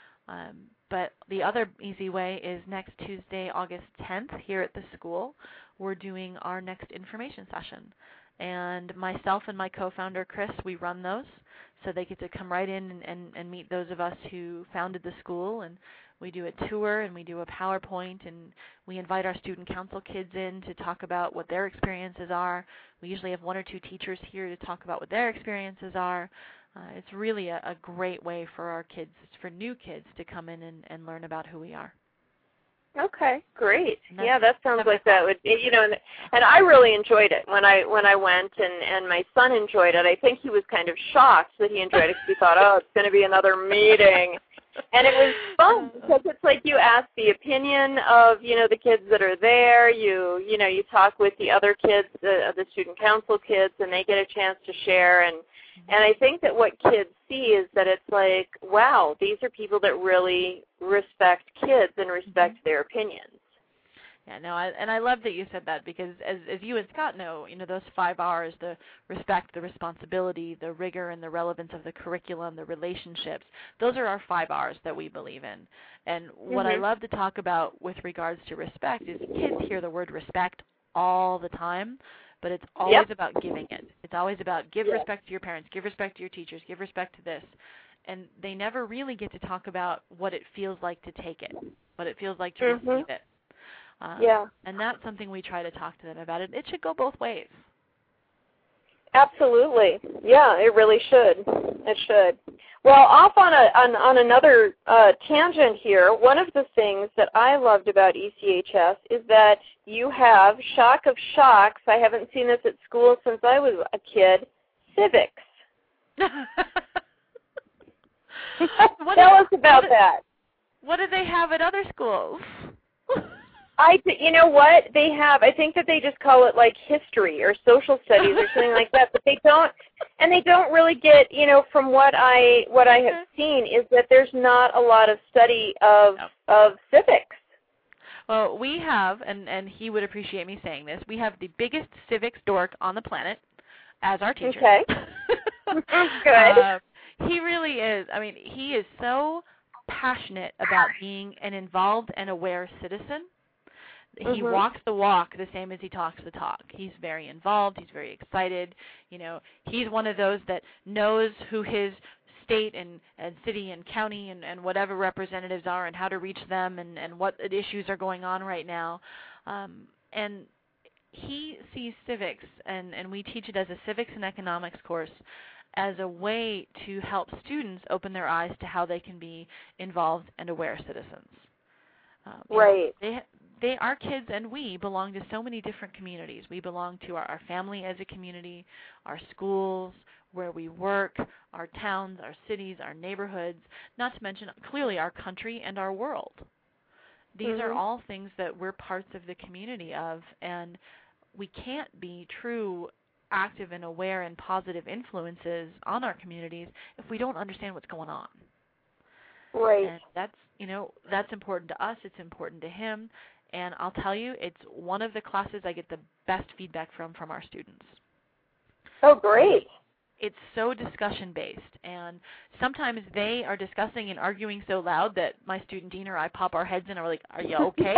But the other easy way is next Tuesday, August 10th, here at the school, we're doing our next information session. And myself and my co-founder, Chris, we run those. So they get to come right in and meet those of us who founded the school, and we do a tour and we do a PowerPoint, and we invite our student council kids in to talk about what their experiences are. We usually have 1 or 2 teachers here to talk about what their experiences are. It's really a great way for our kids, for new kids, to come in and learn about who we are. Okay, great. Yeah, that sounds like that would, and I really enjoyed it when I went, and my son enjoyed it. I think he was kind of shocked that he enjoyed it because he thought, oh, it's going to be another meeting. And it was fun because it's like you ask the opinion of, the kids that are there. You talk with the other kids, the student council kids, and they get a chance to share. And I think that what kids see is that it's like, wow, these are people that really respect kids and respect their opinions. Yeah, no, and I love that you said that, because as you and Scott know, those 5 R's, the respect, the responsibility, the rigor, and the relevance of the curriculum, the relationships, those are our 5 R's that we believe in. And what I love to talk about with regards to respect is kids hear the word respect all the time, but it's always about giving it. It's always about give respect to your parents, give respect to your teachers, give respect to this. And they never really get to talk about what it feels like to take it, what it feels like to receive it. And that's something we try to talk to them about. It should go both ways. Absolutely. Yeah, it really should. It should. Well, off on another tangent here, one of the things that I loved about ECHS is that you have, shock of shocks, I haven't seen this at school since I was a kid, civics. Tell us about that. What do they have at other schools? You know what they have? I think that they just call it like history or social studies or something like that. But they don't really get. From what I have seen is that there's not a lot of study of civics. Well, we have, and he would appreciate me saying this, we have the biggest civics dork on the planet as our teacher. Okay. Good. He really is. I mean, he is so passionate about being an involved and aware citizen. He walks the walk the same as he talks the talk. He's very involved. He's very excited. He's one of those that knows who his state and city and county and whatever representatives are and how to reach them and what issues are going on right now. And he sees civics, and we teach it as a civics and economics course, as a way to help students open their eyes to how they can be involved and aware citizens. Right. Our kids and we belong to so many different communities. We belong to our family as a community, our schools, where we work, our towns, our cities, our neighborhoods, not to mention clearly our country and our world. These are all things that we're parts of the community of, and we can't be true, active, and aware and positive influences on our communities if we don't understand what's going on. Right. And that's important to us. It's important to him. And I'll tell you, it's one of the classes I get the best feedback from our students. Oh, great. it's so discussion-based, and sometimes they are discussing and arguing so loud that my student dean or I pop our heads in and we're like, are you okay?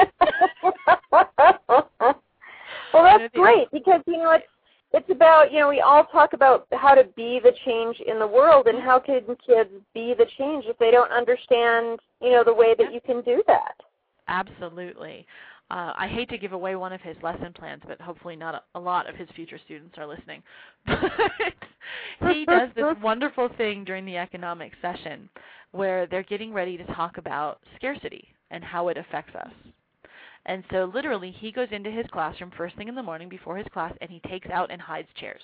Well, that's great, because, it's about, we all talk about how to be the change in the world, and how can kids be the change if they don't understand, the way that you can do that. Absolutely. I hate to give away one of his lesson plans, but hopefully not a lot of his future students are listening. But he does this wonderful thing during the economics session where they're getting ready to talk about scarcity and how it affects us. And so literally he goes into his classroom first thing in the morning before his class, and he takes out and hides chairs.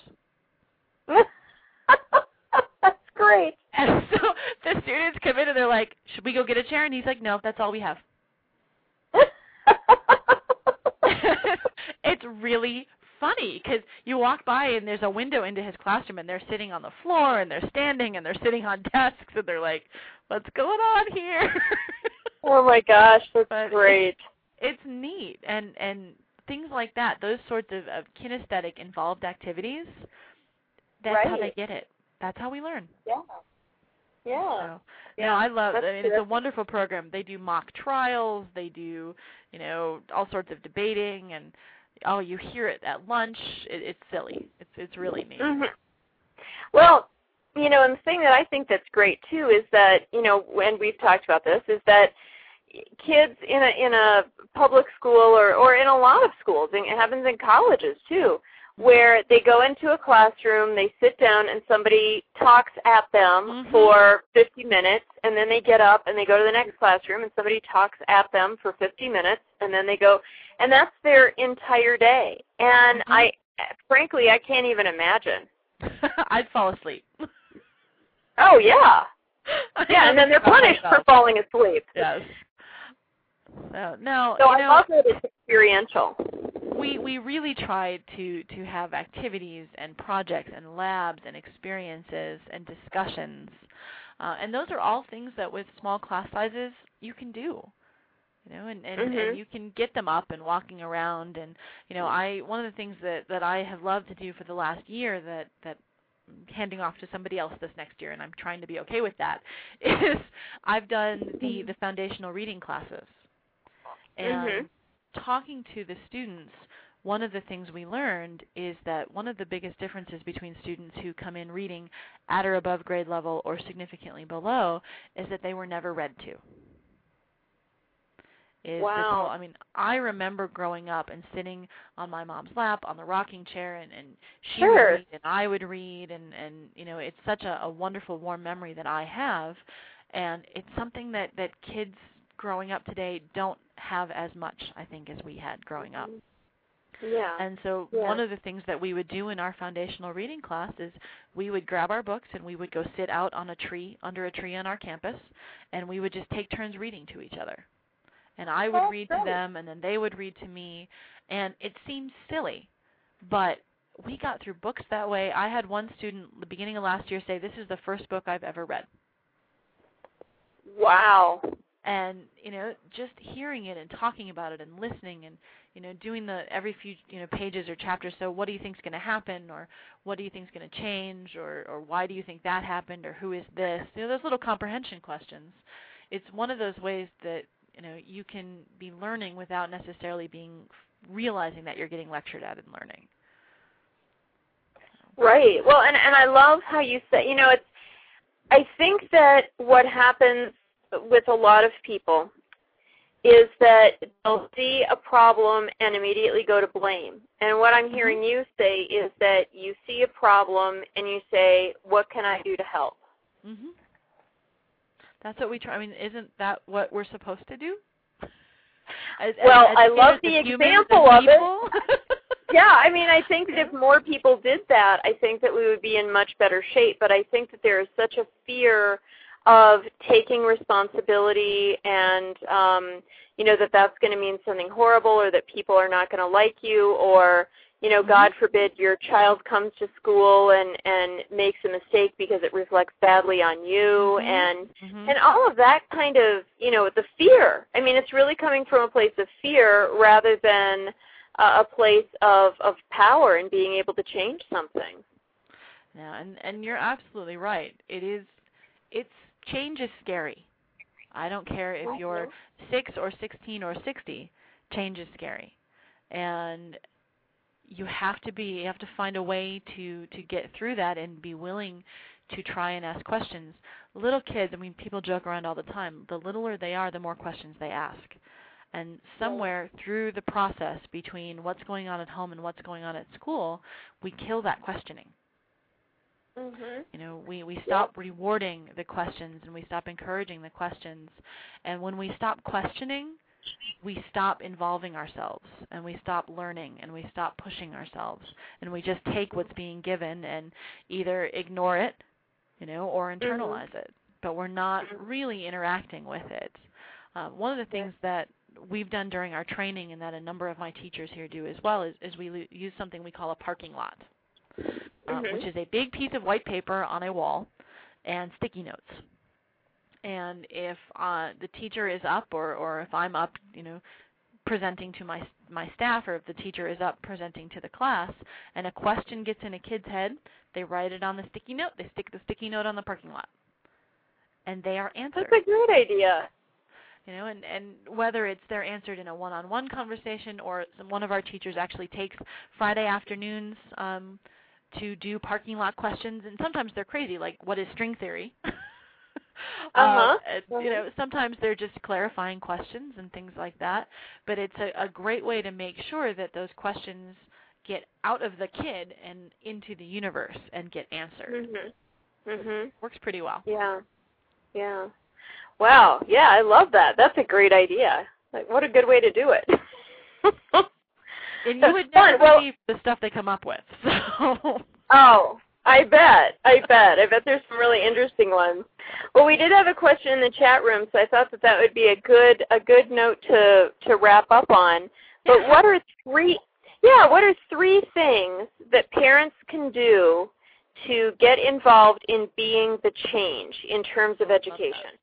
That's great. And so the students come in and they're like, should we go get a chair? And he's like, no, that's all we have. It's really funny because you walk by and there's a window into his classroom, and they're sitting on the floor and they're standing and they're sitting on desks, and they're like, what's going on here? Oh my gosh, that's great. It's neat, and things like that, those sorts of kinesthetic involved activities, that's how they get it. That's how we learn. Yeah. Yeah. So, I love it. I mean, it's a wonderful program. They do mock trials. They do, all sorts of debating, and you hear it at lunch. It's silly. It's really neat. Mm-hmm. Well, and the thing that I think that's great too is that, and we've talked about this, is that kids in a public school or in a lot of schools, and it happens in colleges too, where they go into a classroom, they sit down, and somebody talks at them for 50 minutes, and then they get up and they go to the next classroom, and somebody talks at them for 50 minutes, and then they go, and that's their entire day. And frankly, I can't even imagine. I'd fall asleep. Oh, yeah. Yeah, and then they're punished for falling asleep. Yes. So I love that it's experiential. We really try to have activities and projects and labs and experiences and discussions, and those are all things that with small class sizes you can do, and you can get them up and walking around. And one of the things that I have loved to do for the last year that I'm handing off to somebody else this next year, and I'm trying to be okay with that, is I've done the foundational reading classes. And talking to the students, one of the things we learned is that one of the biggest differences between students who come in reading at or above grade level or significantly below is that they were never read to. Wow. I remember growing up and sitting on my mom's lap on the rocking chair, and she Sure. would read and I would read, and it's such a wonderful, warm memory that I have, and it's something that kids growing up today don't have as much, I think, as we had growing up. Yeah. And so one of the things that we would do in our foundational reading class is we would grab our books and we would go sit out on under a tree on our campus, and we would just take turns reading to each other. And I would read to them, and then they would read to me, and it seemed silly, but we got through books that way. I had one student at the beginning of last year say, this is the first book I've ever read. Wow. And, just hearing it and talking about it and listening and, doing the every few, pages or chapters, so what do you think is going to happen, or what do you think is going to change, or why do you think that happened, or who is this? Those little comprehension questions. It's one of those ways that, you can be learning without necessarily realizing that you're getting lectured at and learning. Right. Well, and I love how you say, I think that what happens with a lot of people is that they'll see a problem and immediately go to blame. And what I'm hearing you say is that you see a problem and you say, what can I do to help? Mm-hmm. That's what we try. I mean, isn't that what we're supposed to do? I love the example of it. Yeah, I think that if more people did that, I think that we would be in much better shape. But I think that there is such a fear of taking responsibility and, that's going to mean something horrible, or that people are not going to like you, or, God forbid your child comes to school and makes a mistake because it reflects badly on you, and all of that kind of, the fear. It's really coming from a place of fear rather than a place of power and being able to change something. Yeah, and you're absolutely right. Change is scary. I don't care if you're 6 or 16 or 60, change is scary. And you have to find a way to get through that and be willing to try and ask questions. Little kids, I mean, people joke around all the time, the littler they are, the more questions they ask. And somewhere through the process between what's going on at home and what's going on at school, we kill that questioning. Mhm. You know, we stop rewarding the questions and we stop encouraging the questions. And when we stop questioning, we stop involving ourselves and we stop learning and we stop pushing ourselves. And we just take what's being given and either ignore it, you know, or internalize it. But we're not really interacting with it. One of the things that we've done during our training and that a number of my teachers here do as well is we use something we call a parking lot. Which is a big piece of white paper on a wall and sticky notes. And if the teacher is up or if I'm up, you know, presenting to my staff, or if the teacher is up presenting to the class and a question gets in a kid's head, they write it on the sticky note, they stick the sticky note on the parking lot. And they are answered. That's a great idea. You know, and whether they're answered in a one-on-one conversation or one of our teachers actually takes Friday afternoons to do parking lot questions, and sometimes they're crazy, like what is string theory? You know, sometimes they're just clarifying questions and things like that. But it's a great way to make sure that those questions get out of the kid and into the universe and get answered. Works pretty well. Yeah. Wow. Yeah, I love that. That's a great idea. Like, what a good way to do it. And you would never believe the stuff they come up with. So. Oh, I bet there's some really interesting ones. Well, we did have a question in the chat room, so I thought that would be a good note to wrap up on. But what are three things that parents can do to get involved in being the change in terms of education?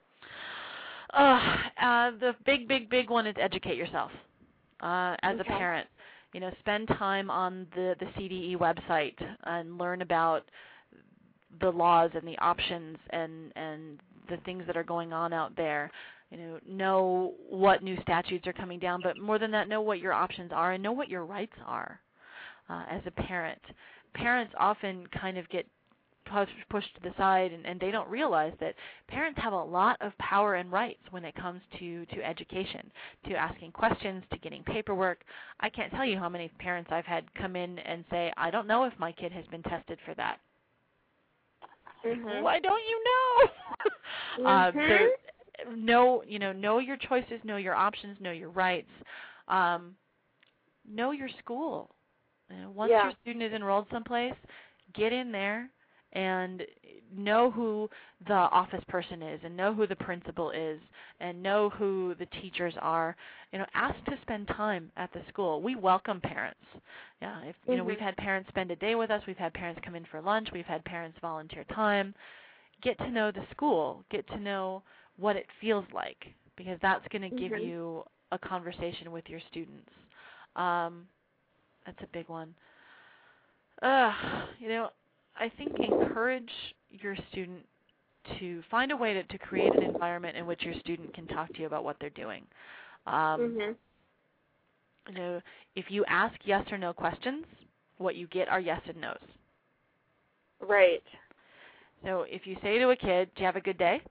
The big one is educate yourself. As a parent, you know, spend time on the CDE website and learn about the laws and the options and the things that are going on out there. You know what new statutes are coming down, but more than that, know what your options are and know what your rights are. As a parent, parents often kind of get pushed to the side, and they don't realize that parents have a lot of power and rights when it comes to education, to asking questions, to getting paperwork. I can't tell you how many parents I've had come in and say, I don't know if my kid has been tested for that. Why don't you know? So know your choices, know your options, know your rights, know your school. Once your student is enrolled someplace, get in there and know who the office person is and know who the principal is and know who the teachers are. You know, ask to spend time at the school. We welcome parents. If you know, we've had parents spend a day with us, we've had parents come in for lunch, we've had parents volunteer time. Get to know the school. Get to know what it feels like, because that's going to give you a conversation with your students. That's a big one. You know, I think encourage your student to find a way to create an environment in which your student can talk to you about what they're doing. You know, if you ask yes or no questions, what you get are yes and no's. Right. So if you say to a kid, "Do you have a good day?"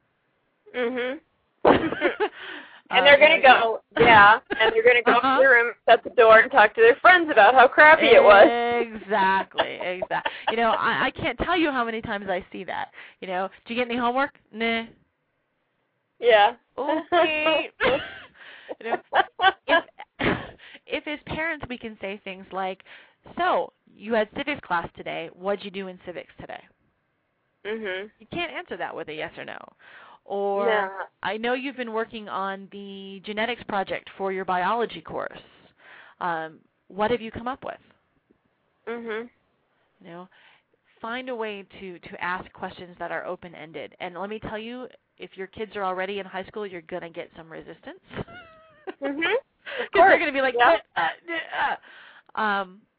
And they're going to go, and they're going to go to their room, shut the door, and talk to their friends about how crappy it was. Exactly. You know, I can't tell you how many times I see that. You know, "Do you get any homework?" "Nah." Yeah. Okay. You know, if as parents we can say things like, "So, you had civics class today. What'd you do in civics today?" You can't answer that with a yes or no. Or, "I know you've been working on the genetics project for your biology course. What have you come up with?" You know, find a way to ask questions that are open-ended. And let me tell you, if your kids are already in high school, you're going to get some resistance. Because they're going to be like,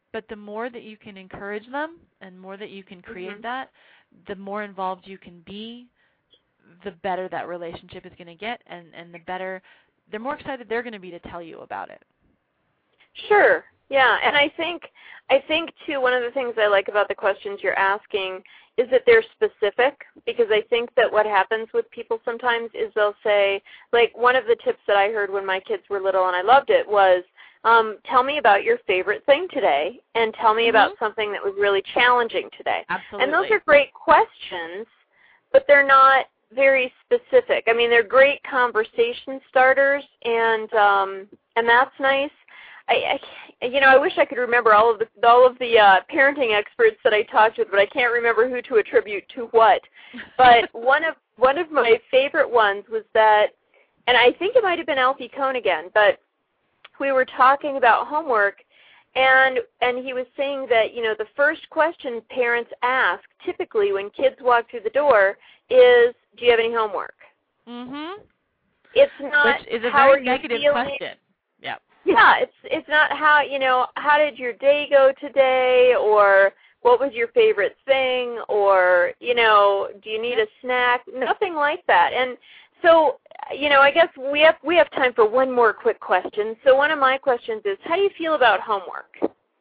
But the more that you can encourage them and more that you can create that, the more involved you can be, the better that relationship is going to get, and the more excited they're going to be to tell you about it. Sure. Yeah, and I think too, one of the things I like about the questions you're asking is that they're specific, because I think that what happens with people sometimes is they'll say, like, one of the tips that I heard when my kids were little, and I loved it, was tell me about your favorite thing today, and tell me about something that was really challenging today. Absolutely. And those are great questions, but they're not very specific. I mean, they're great conversation starters, and that's nice. I wish I could remember all of the parenting experts that I talked with, but I can't remember who to attribute to what. But one of my favorite ones was that, and I think it might have been Alfie Kohn again, but we were talking about homework, and he was saying that, the first question parents ask typically when kids walk through the door is, do you have any homework? It's not, which is a how very are negative you feeling? question. Yeah. Yeah, it's not how did your day go today, or what was your favorite thing, or, do you need a snack? Nothing like that. And so, I guess we have time for one more quick question. So one of my questions is, how do you feel about homework?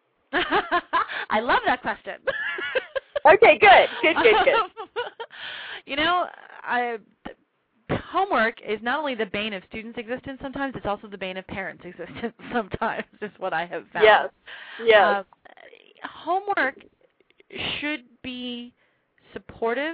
I love that question. Okay, good. Homework is not only the bane of students' existence sometimes, it's also the bane of parents' existence sometimes, is what I have found. Yes. Homework should be supportive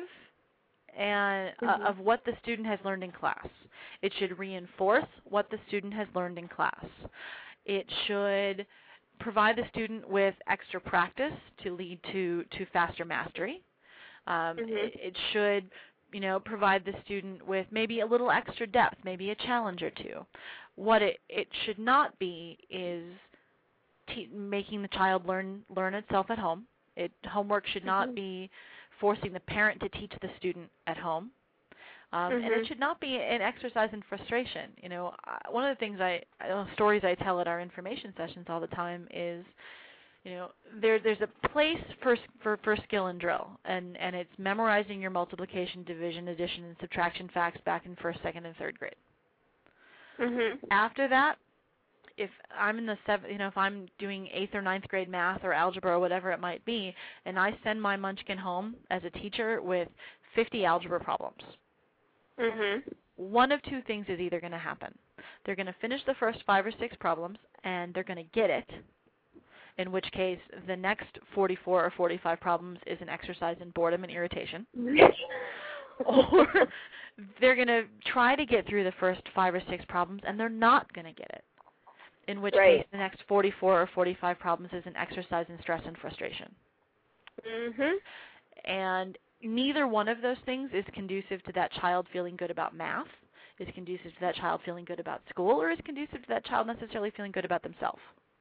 of what the student has learned in class. It should reinforce what the student has learned in class. It should provide the student with extra practice to lead to faster mastery. It should provide the student with maybe a little extra depth, maybe a challenge or two. What it should not be is making the child learn itself at home. Homework should not be forcing the parent to teach the student at home. And it should not be an exercise in frustration. One of the things stories I tell at our information sessions all the time is, there's a place for skill and drill, and it's memorizing your multiplication, division, addition, and subtraction facts back in first, second, and third grade. After that, if I'm in the if I'm doing 8th or 9th grade math or algebra or whatever it might be, and I send my munchkin home as a teacher with 50 algebra problems, one of two things is either going to happen. They're going to finish the first 5 or 6 problems, and they're going to get it, in which case the next 44 or 45 problems is an exercise in boredom and irritation. Or they're going to try to get through the first 5 or 6 problems, and they're not going to get it, in which case the next 44 or 45 problems is an exercise in stress and frustration. And neither one of those things is conducive to that child feeling good about math, is conducive to that child feeling good about school, or is conducive to that child necessarily feeling good about themselves.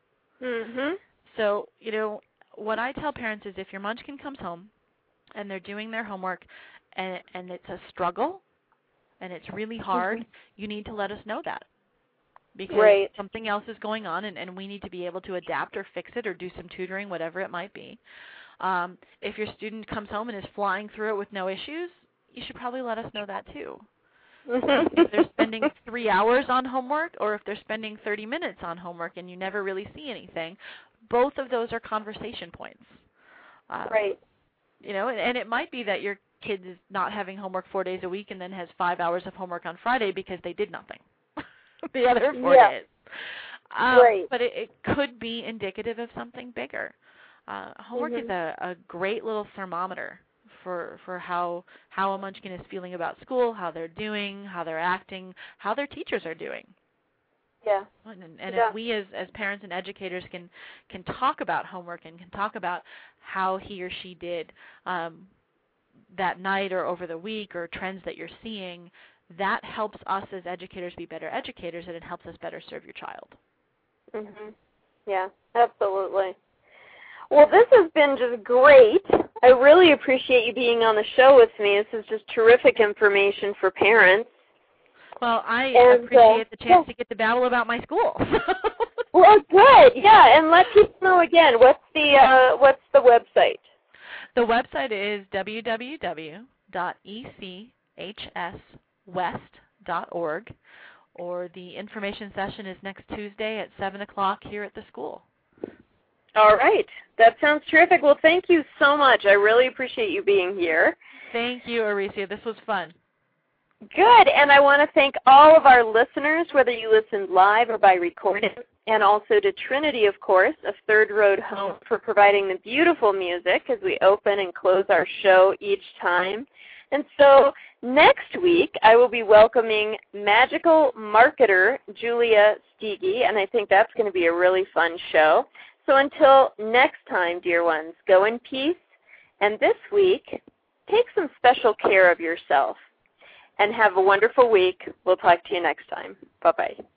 So, what I tell parents is, if your munchkin comes home and they're doing their homework and it's a struggle and it's really hard, you need to let us know that. Because something else is going on, and we need to be able to adapt or fix it or do some tutoring, whatever it might be. If your student comes home and is flying through it with no issues, you should probably let us know that too. If they're spending 3 hours on homework, or if they're spending 30 minutes on homework and you never really see anything, both of those are conversation points. And it might be that your kid is not having homework 4 days a week and then has 5 hours of homework on Friday because they did nothing the other 4 days. But it could be indicative of something bigger. Homework is a great little thermometer for how a munchkin is feeling about school, how they're doing, how they're acting, how their teachers are doing. And if we as parents and educators can talk about homework and can talk about how he or she did that night or over the week, or trends that you're seeing, that helps us as educators be better educators, and it helps us better serve your child. Yeah, absolutely. Well, this has been just great. I really appreciate you being on the show with me. This is just terrific information for parents. Well, I appreciate the chance to get to babble about my school. Well, good. Yeah, and let people know again. What's the website? The website is www.echswest.org, or the information session is next Tuesday at 7 o'clock here at the school. All right. That sounds terrific. Well, thank you so much. I really appreciate you being here. Thank you, Aricia. This was fun. Good. And I want to thank all of our listeners, whether you listened live or by recording, and also to Trinity, of course, of Third Road Home, for providing the beautiful music as we open and close our show each time. And so next week, I will be welcoming magical marketer Julia Stiege, and I think that's going to be a really fun show. So until next time, dear ones, go in peace. And this week, take some special care of yourself. And have a wonderful week. We'll talk to you next time. Bye-bye.